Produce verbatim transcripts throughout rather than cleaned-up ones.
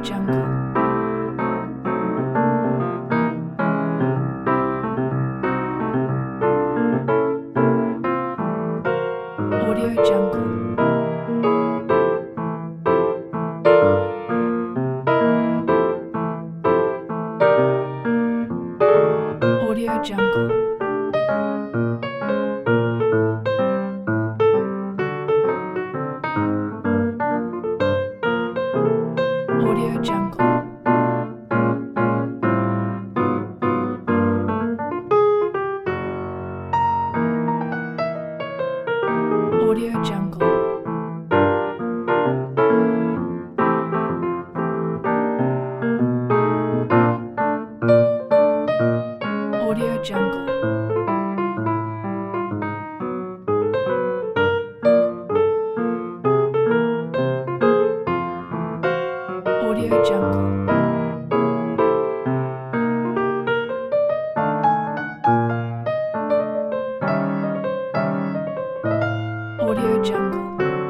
Jungle. Audio Jungle. Audio Jungle. Audio Jungle. Audio Jungle. Audio Jungle. Audio Jungle. Audio Jungle.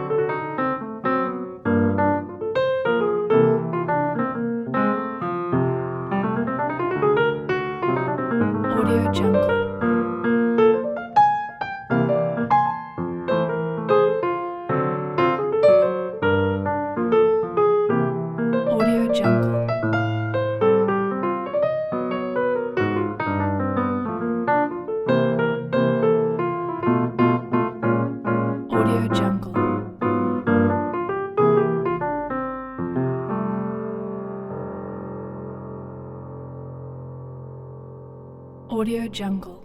Audio Jungle. Audio Jungle. Audio Jungle. Audio Jungle.